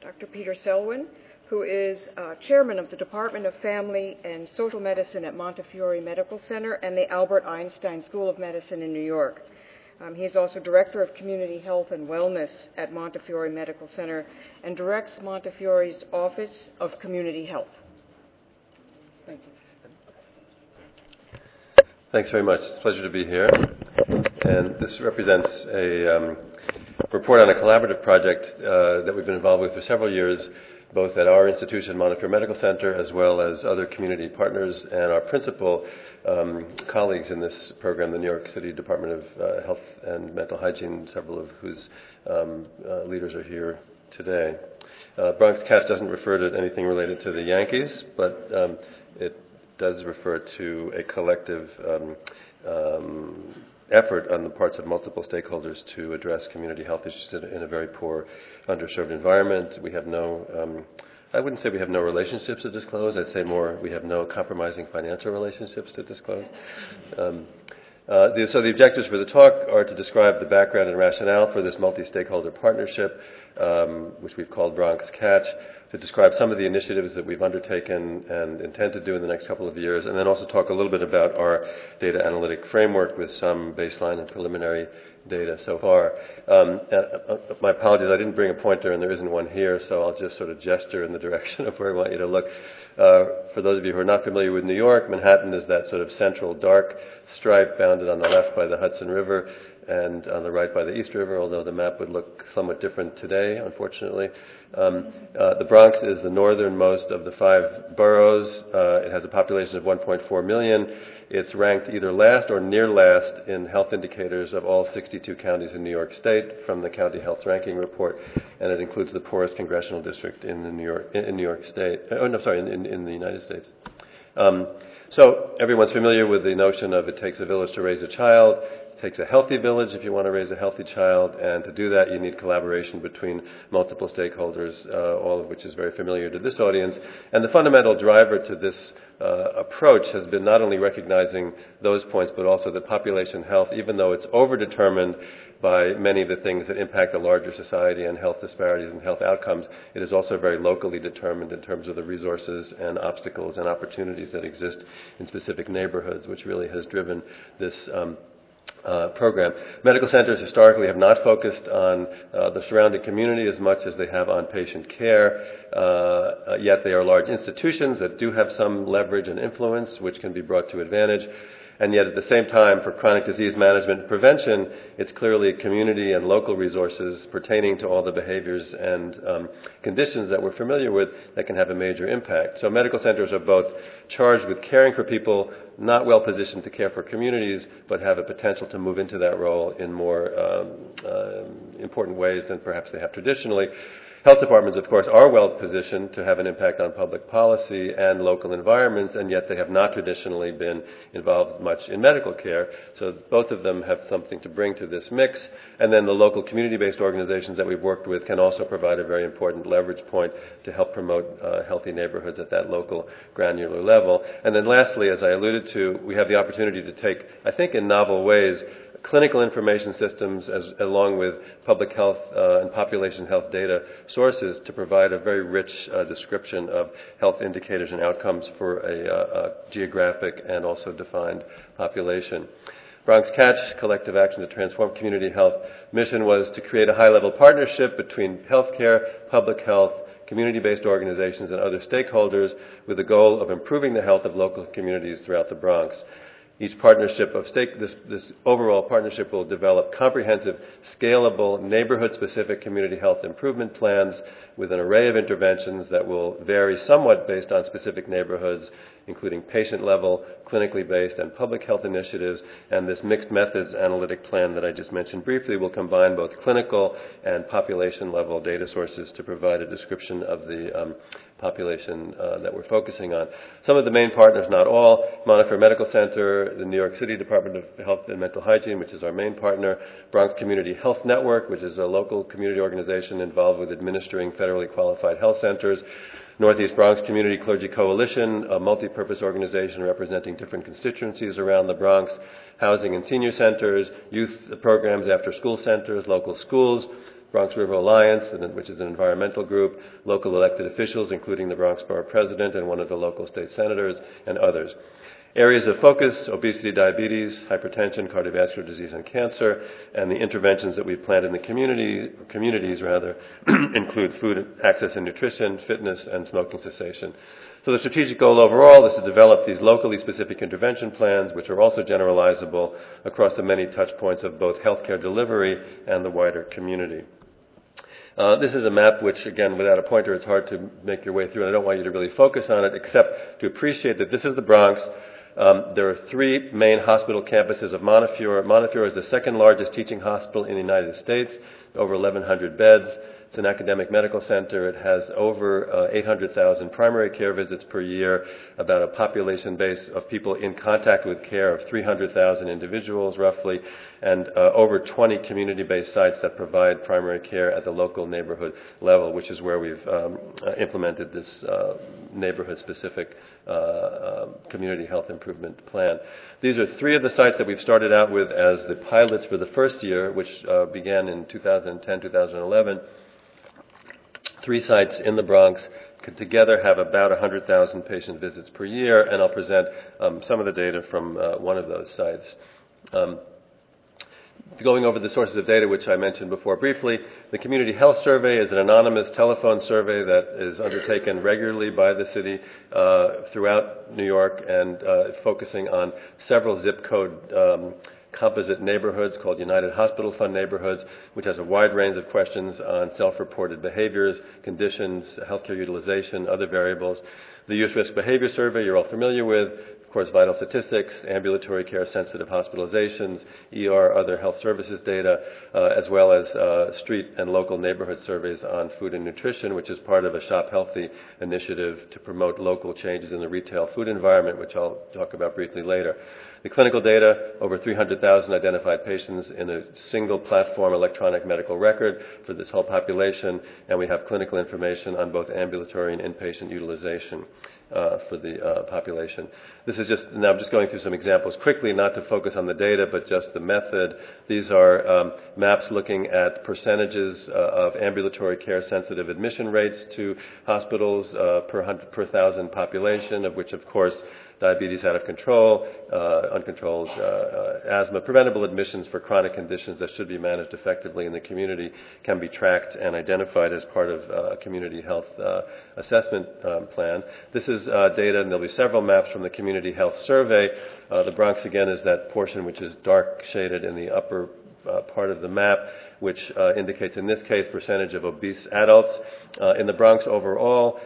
Dr. Peter Selwyn, who is chairman of the Department of Family and Social Medicine at Montefiore Medical Center and the Albert Einstein School of Medicine in New York. He is also director of community health and wellness at Montefiore Medical Center and directs Montefiore's Office of Community Health. Thank you. Thanks very much. It's a pleasure to be here. And this represents a report on a collaborative project that we've been involved with for several years, both at our institution, Montefiore Medical Center, as well as other community partners and our principal colleagues in this program, the New York City Department of Health and Mental Hygiene, several of whose leaders are here today. Bronx Catch doesn't refer to anything related to the Yankees, but it does refer to a collective effort on the parts of multiple stakeholders to address community health issues in a very poor, underserved environment. We have no, I wouldn't say we have no relationships to disclose. I'd say more we have no compromising financial relationships to disclose. So the objectives for the talk are to describe the background and rationale for this multi-stakeholder partnership, which we've called Bronx Catch, to describe some of the initiatives that we've undertaken and intend to do in the next couple of years, and then also talk a little bit about our data analytic framework with some baseline and preliminary data so far. My apologies, I didn't bring a pointer and there isn't one here, so I'll just sort of gesture in the direction of where I want you to look. For those of you who are not familiar with New York, Manhattan is that sort of central dark stripe bounded on the left by the Hudson River and on the right by the East River, although the map would look somewhat different today, unfortunately. The Bronx is the northernmost of the 5 boroughs. It has a population of 1.4 million. It's ranked either last or near last in health indicators of all 62 counties in New York State from the County Health Ranking Report, and it includes the poorest congressional district in the New York State. In the United States. So everyone's familiar with the notion of it takes a village to raise a child. It takes a healthy village if you want to raise a healthy child, and to do that you need collaboration between multiple stakeholders, all of which is very familiar to this audience. And the fundamental driver to this approach has been not only recognizing those points, but also that population health, even though it's overdetermined by many of the things that impact a larger society and health disparities and health outcomes, it is also very locally determined in terms of the resources and obstacles and opportunities that exist in specific neighborhoods, which really has driven this program. Medical centers historically have not focused on the surrounding community as much as they have on patient care, yet they are large institutions that do have some leverage and influence which can be brought to advantage. And yet at the same time, for chronic disease management and prevention, it's clearly community and local resources pertaining to all the behaviors and conditions that we're familiar with that can have a major impact. So medical centers are both charged with caring for people not well positioned to care for communities, but have a potential to move into that role in more important ways than perhaps they have traditionally. Health departments, of course, are well positioned to have an impact on public policy and local environments, and yet they have not traditionally been involved much in medical care. So both of them have something to bring to this mix. And then the local community-based organizations that we've worked with can also provide a very important leverage point to help promote healthy neighborhoods at that local granular level. And then lastly, as I alluded to, we have the opportunity to take, I think in novel ways, clinical information systems along with public health and population health data sources to provide a very rich description of health indicators and outcomes for a geographic and also defined population. Bronx Catch, Collective Action to Transform Community Health mission was to create a high-level partnership between healthcare, public health, community-based organizations, and other stakeholders with the goal of improving the health of local communities throughout the Bronx. Each partnership of this overall partnership will develop comprehensive, scalable, neighborhood-specific community health improvement plans with an array of interventions that will vary somewhat based on specific neighborhoods, including patient-level, clinically based, and public health initiatives. And this mixed methods analytic plan that I just mentioned briefly will combine both clinical and population-level data sources to provide a description of the population that we're focusing on. Some of the main partners, not all, Montefiore Medical Center, the New York City Department of Health and Mental Hygiene, which is our main partner, Bronx Community Health Network, which is a local community organization involved with administering federally qualified health centers, Northeast Bronx Community Clergy Coalition, a multi-purpose organization representing different constituencies around the Bronx, housing and senior centers, youth programs, after-school centers, local schools, Bronx River Alliance, which is an environmental group, local elected officials, including the Bronx Borough President and one of the local state senators, and others. Areas of focus: obesity, diabetes, hypertension, cardiovascular disease, and cancer. And the interventions that we've planned in the communities include food access and nutrition, fitness, and smoking cessation. So the strategic goal overall is to develop these locally specific intervention plans, which are also generalizable across the many touch points of both healthcare delivery and the wider community. This is a map which, again, without a pointer, it's hard to make your way through, and I don't want you to really focus on it, except to appreciate that this is the Bronx. There are three main hospital campuses of Montefiore. Montefiore is the second largest teaching hospital in the United States, over 1,100 beds. It's an academic medical center. It has over 800,000 primary care visits per year, about a population base of people in contact with care of 300,000 individuals, roughly, and over 20 community-based sites that provide primary care at the local neighborhood level, which is where we've implemented this neighborhood-specific community health improvement plan. These are three of the sites that we've started out with as the pilots for the first year, which began in 2010, 2011. Three sites in the Bronx could together have about 100,000 patient visits per year, and I'll present some of the data from one of those sites. Going over the sources of data, which I mentioned before briefly, the Community Health Survey is an anonymous telephone survey that is undertaken regularly by the city throughout New York and focusing on several zip code composite neighborhoods called United Hospital Fund neighborhoods, which has a wide range of questions on self-reported behaviors, conditions, healthcare utilization, other variables. The Youth Risk Behavior Survey you're all familiar with, of course, vital statistics, ambulatory care, sensitive hospitalizations, ER, other health services data, as well as street and local neighborhood surveys on food and nutrition, which is part of a Shop Healthy initiative to promote local changes in the retail food environment, which I'll talk about briefly later. The clinical data: over 300,000 identified patients in a single platform electronic medical record for this whole population, and we have clinical information on both ambulatory and inpatient utilization for the population. This is now I'm just going through some examples quickly, not to focus on the data, but just the method. These are maps looking at percentages of ambulatory care sensitive admission rates to hospitals per 1,000 population, of which, of course, diabetes out of control, uncontrolled asthma, preventable admissions for chronic conditions that should be managed effectively in the community can be tracked and identified as part of a community health assessment plan. This is data, and there'll be several maps from the Community Health Survey. The Bronx, again, is that portion which is dark shaded in the upper part of the map, which indicates, in this case, percentage of obese adults. In the Bronx overall,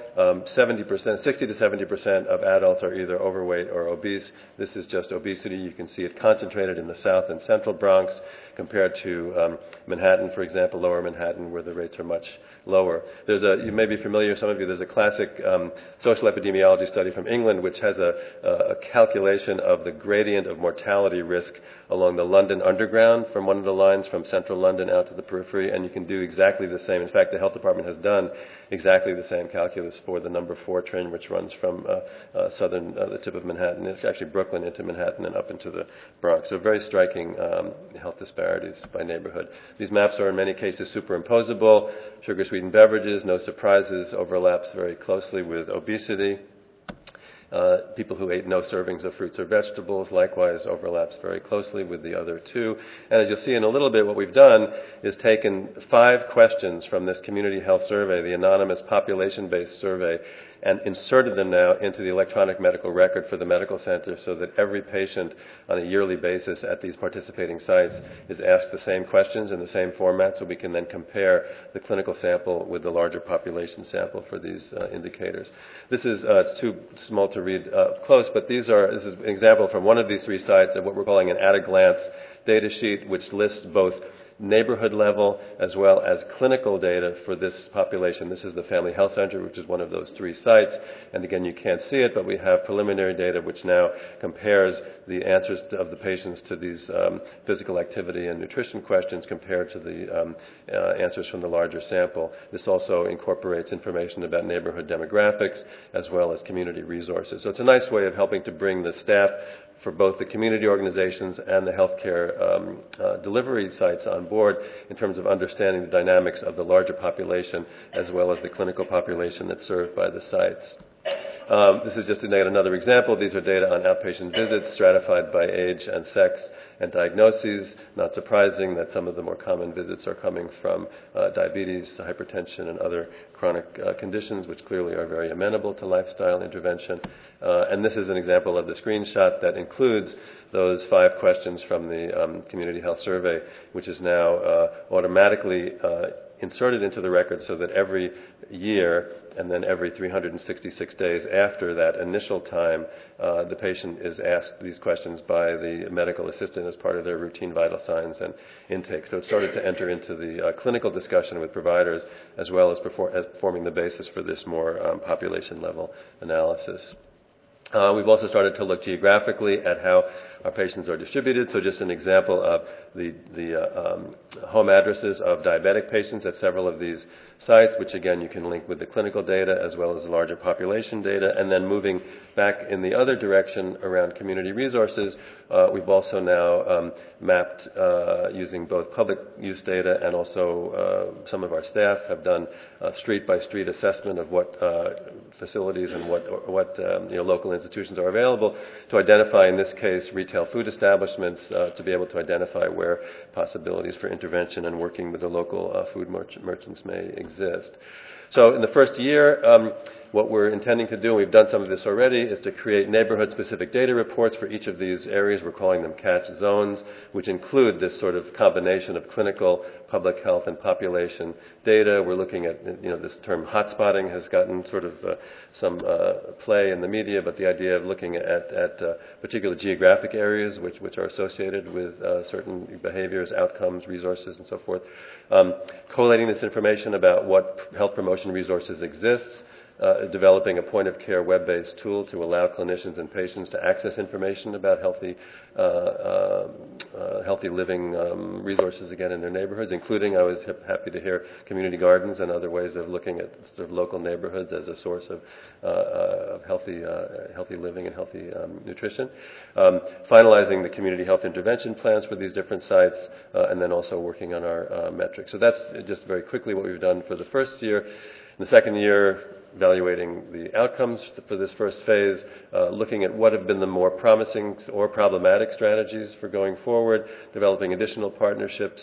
60 to 70% of adults are either overweight or obese. This is just obesity. You can see it concentrated in the South and Central Bronx compared to Manhattan, for example, Lower Manhattan, where the rates are much lower. You may be familiar, some of you, there's a classic social epidemiology study from England which has a calculation of the gradient of mortality risk along the London Underground from one of the lines from central London out to the periphery, and you can do exactly the same. In fact, the health department has done exactly the same calculus for the number 4 train, which runs from the tip of Manhattan. It's actually Brooklyn into Manhattan and up into the Bronx. So very striking health disparities by neighborhood. These maps are in many cases superimposable. Sugar-sweetened beverages, no surprises, overlaps very closely with obesity. People who ate no servings of fruits or vegetables likewise overlaps very closely with the other two. And as you'll see in a little bit, what we've done is taken 5 questions from this Community Health Survey, the anonymous population-based survey, and inserted them now into the electronic medical record for the medical center so that every patient on a yearly basis at these participating sites is asked the same questions in the same format, so we can then compare the clinical sample with the larger population sample for these indicators. This is it's too small to read close, but this is an example from one of these 3 sites of what we're calling an at-a-glance data sheet, which lists both neighborhood level as well as clinical data for this population. This is the Family Health Center, which is one of those 3 sites. And again, you can't see it, but we have preliminary data which now compares the answers of the patients to these physical activity and nutrition questions compared to the answers from the larger sample. This also incorporates information about neighborhood demographics as well as community resources. So it's a nice way of helping to bring the staff for both the community organizations and the healthcare delivery sites on board in terms of understanding the dynamics of the larger population as well as the clinical population that's served by the sites. This is just another example. These are data on outpatient visits stratified by age and sex and diagnoses. Not surprising that some of the more common visits are coming from diabetes, hypertension, and other chronic conditions, which clearly are very amenable to lifestyle intervention. And this is an example of the screenshot that includes those 5 questions from the Community Health Survey, which is now automatically inserted into the record so that every year and then every 366 days after that initial time, the patient is asked these questions by the medical assistant as part of their routine vital signs and intake. So it started to enter into the clinical discussion with providers as well as forming the basis for this more population-level analysis. We've also started to look geographically at how our patients are distributed. So just an example of the home addresses of diabetic patients at several of these sites, which again you can link with the clinical data as well as the larger population data. And then moving back in the other direction around community resources, we've also now mapped using both public use data and also some of our staff have done street-by-street assessment of what facilities and what local institutions are available to identify, in this case, retail food establishments to be able to identify where possibilities for intervention and working with the local food merchants may exist. So in the first year, what we're intending to do, and we've done some of this already, is to create neighborhood-specific data reports for each of these areas. We're calling them catch zones, which include this sort of combination of clinical, public health, and population data. We're looking at, this term hotspotting has gotten sort of some play in the media, but the idea of looking at particular geographic areas which are associated with certain behaviors, outcomes, resources, and so forth. Collating this information about what health promotion resources exist, developing a point-of-care web-based tool to allow clinicians and patients to access information about healthy living resources, again, in their neighborhoods, including, I was happy to hear, community gardens and other ways of looking at sort of local neighborhoods as a source of healthy living and healthy nutrition. Finalizing the community health intervention plans for these different sites, and then also working on our metrics. So that's just very quickly what we've done for the first year. In the second year, evaluating the outcomes for this first phase, looking at what have been the more promising or problematic strategies for going forward, developing additional partnerships,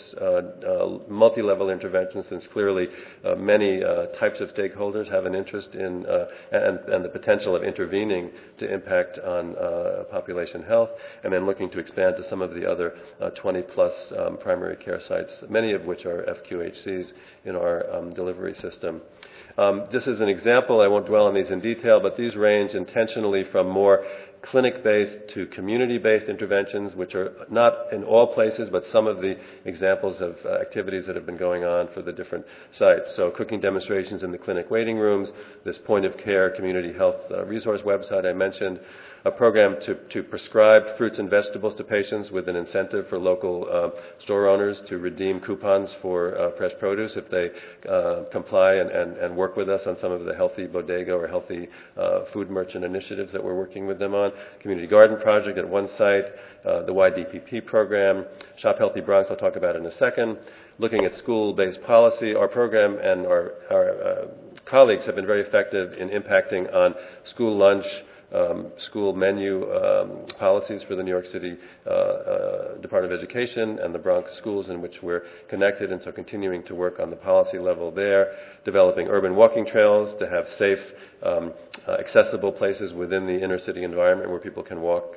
multi-level interventions, since clearly many types of stakeholders have an interest in and the potential of intervening to impact on population health, and then looking to expand to some of the other 20-plus primary care sites, many of which are FQHCs in our delivery system. This is an example. I won't dwell on these in detail, but these range intentionally from more clinic-based to community-based interventions, which are not in all places, but some of the examples of activities that have been going on for the different sites. So cooking demonstrations in the clinic waiting rooms, this point-of-care community health resource website I mentioned, a program to prescribe fruits and vegetables to patients with an incentive for local store owners to redeem coupons for fresh produce if they comply and work with us on some of the healthy bodega or healthy food merchant initiatives that we're working with them on. Community garden project at one site, the YDPP program, Shop Healthy Bronx I'll talk about in a second. Looking at school-based policy, our program and our colleagues have been very effective in impacting on school lunch, school menu policies for the New York City Department of Education and the Bronx schools in which we're connected, and so continuing to work on the policy level there, developing urban walking trails to have safe, accessible places within the inner city environment where people can walk,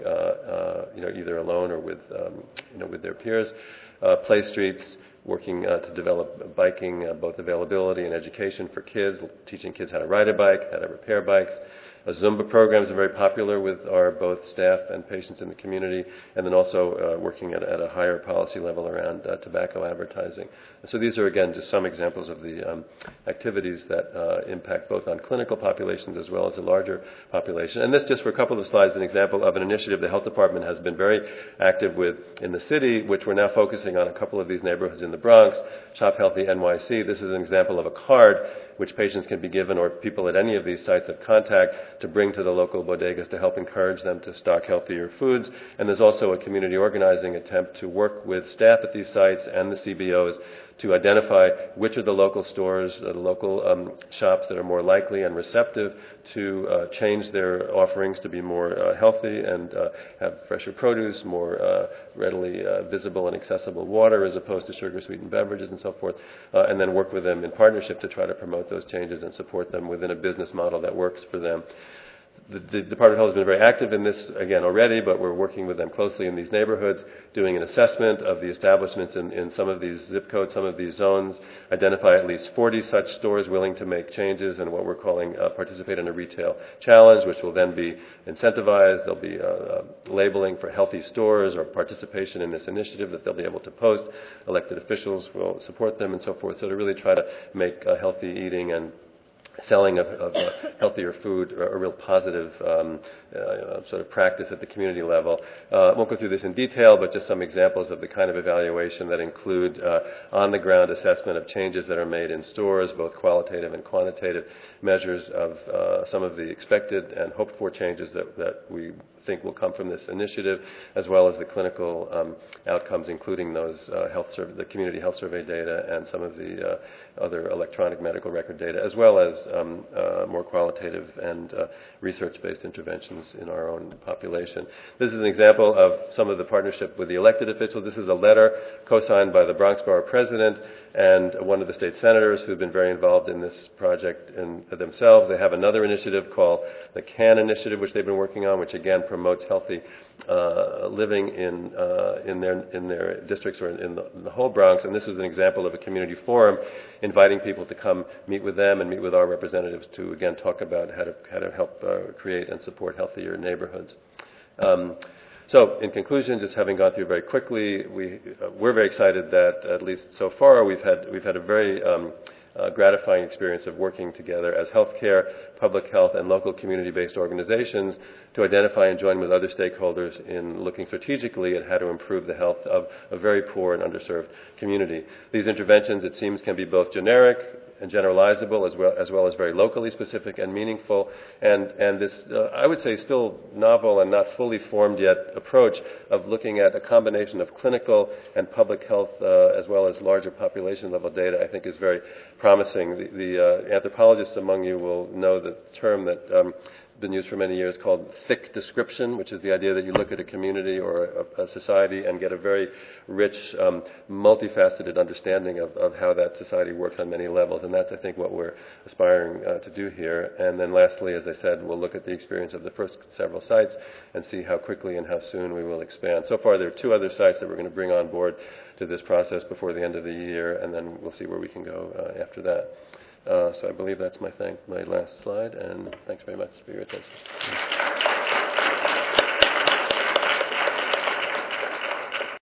either alone or with their peers, play streets, working to develop biking, both availability and education for kids, teaching kids how to ride a bike, how to repair bikes. Zumba programs are very popular with our both staff and patients in the community, and then also working at a higher policy level around tobacco advertising. And so these are, again, just some examples of the activities that impact both on clinical populations as well as the larger population. And this, just for a couple of slides, an example of an initiative the health department has been very active with in the city, which we're now focusing on a couple of these neighborhoods in the Bronx, Shop Healthy NYC. This is an example of a card which patients can be given, or people at any of these sites of contact, to bring to the local bodegas to help encourage them to stock healthier foods. And there's also a community organizing attempt to work with staff at these sites and the CBOs to identify which are the local stores, the local shops that are more likely and receptive to change their offerings to be more healthy and have fresher produce, more readily visible and accessible water as opposed to sugar-sweetened beverages and so forth, and then work with them in partnership to try to promote those changes and support them within a business model that works for them. The Department of Health has been very active in this, again, already, but we're working with them closely in these neighborhoods, doing an assessment of the establishments in some of these zip codes, some of these zones, identify at least 40 such stores willing to make changes and what we're calling participate in a retail challenge, which will then be incentivized. There'll be labeling for healthy stores or participation in this initiative that they'll be able to post. Elected officials will support them and so forth. So to really try to make healthy eating and selling of healthier food a real positive sort of practice at the community level. I won't go through this in detail, but just some examples of the kind of evaluation that include on-the-ground assessment of changes that are made in stores, both qualitative and quantitative measures of some of the expected and hoped-for changes that we think will come from this initiative, as well as the clinical outcomes, including those the community health survey data and some of the other electronic medical record data, as well as more qualitative and research-based interventions in our own population. This is an example of some of the partnership with the elected officials. This is a letter co-signed by the Bronx Borough President and one of the state senators who've been very involved in this project themselves. They have another initiative called the CAN Initiative, which they've been working on, which again promotes healthy living in their districts or in the whole Bronx. And this was an example of a community forum inviting people to come meet with them and meet with our representatives to again talk about how to help create and support healthier neighborhoods. So, in conclusion, just having gone through very quickly, we're very excited that at least so far we've had a very gratifying experience of working together as healthcare, public health, and local community-based organizations to identify and join with other stakeholders in looking strategically at how to improve the health of a very poor and underserved community. These interventions, it seems, can be both generic and generalizable, as well as very locally specific and meaningful. And this, I would say, still novel and not fully formed yet approach of looking at a combination of clinical and public health, as well as larger population level data, I think is very promising. The anthropologists among you will know the term that been used for many years called thick description, which is the idea that you look at a community or a society and get a very rich, multifaceted understanding of how that society works on many levels. And that's, I think, what we're aspiring to do here. And then lastly, as I said, we'll look at the experience of the first several sites and see how quickly and how soon we will expand. So far, there are 2 other sites that we're going to bring on board to this process before the end of the year, and then we'll see where we can go after that. So I believe that's my last slide, and thanks very much for your attention.